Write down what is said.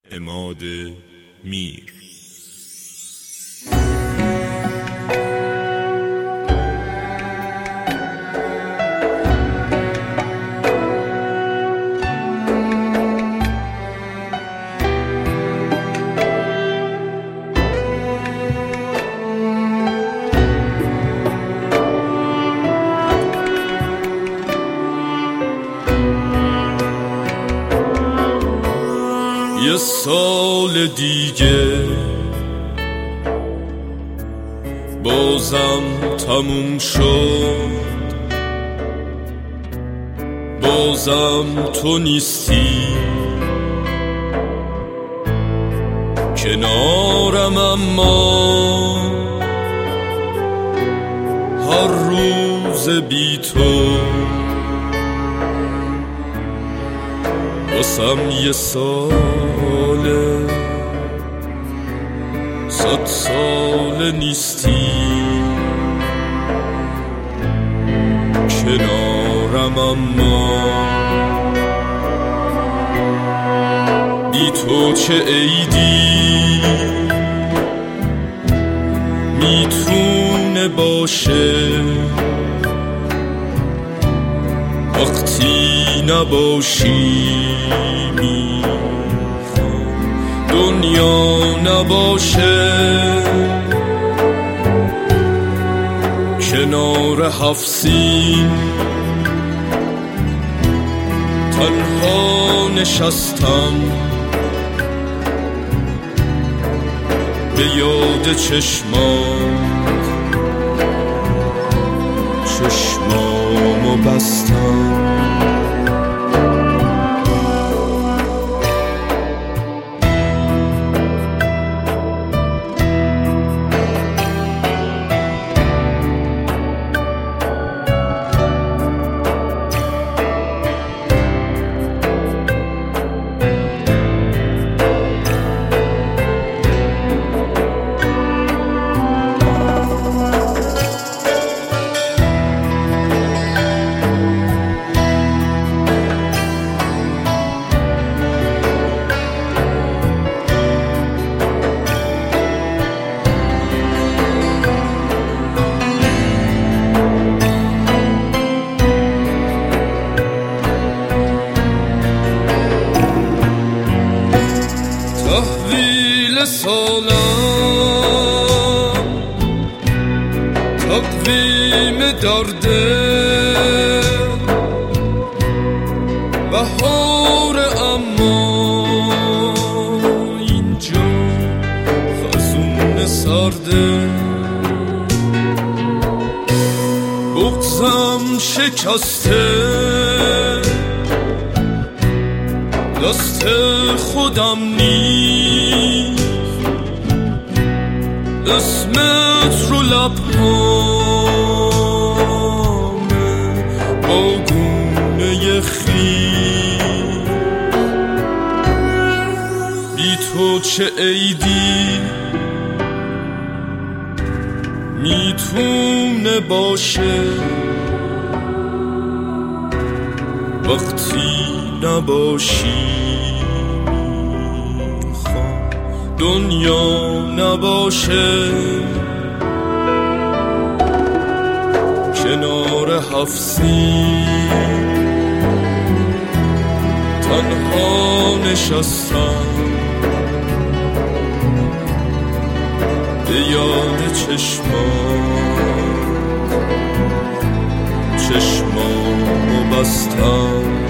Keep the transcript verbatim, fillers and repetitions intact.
عماد میر. یه سال دیگه بازم تموم شد، بازم تو نیستی کنارم، اما هر روز بی تو واسم یه ساله، صد سال نیستی کنارم، اما بی تو چه عیدی میتونه باشه وقتی نباشی، میخوام دنیا نباشه کنار هفت سین تنها نشستم به یاد چشمات، چشمامو بستم. تحویل سالم، تقویم درده، بهار اما اینجا خزون سرده، بغضم شکسته دست خودم نیست، اسمت رو لبهامه با گونه خیس، بی تو چه عیدی میتونه باشه وقتی نباشی، میخوام دنیا نباشه کنار هفت سین تنها نشستم به یاد چشمات، چشمامو بستم.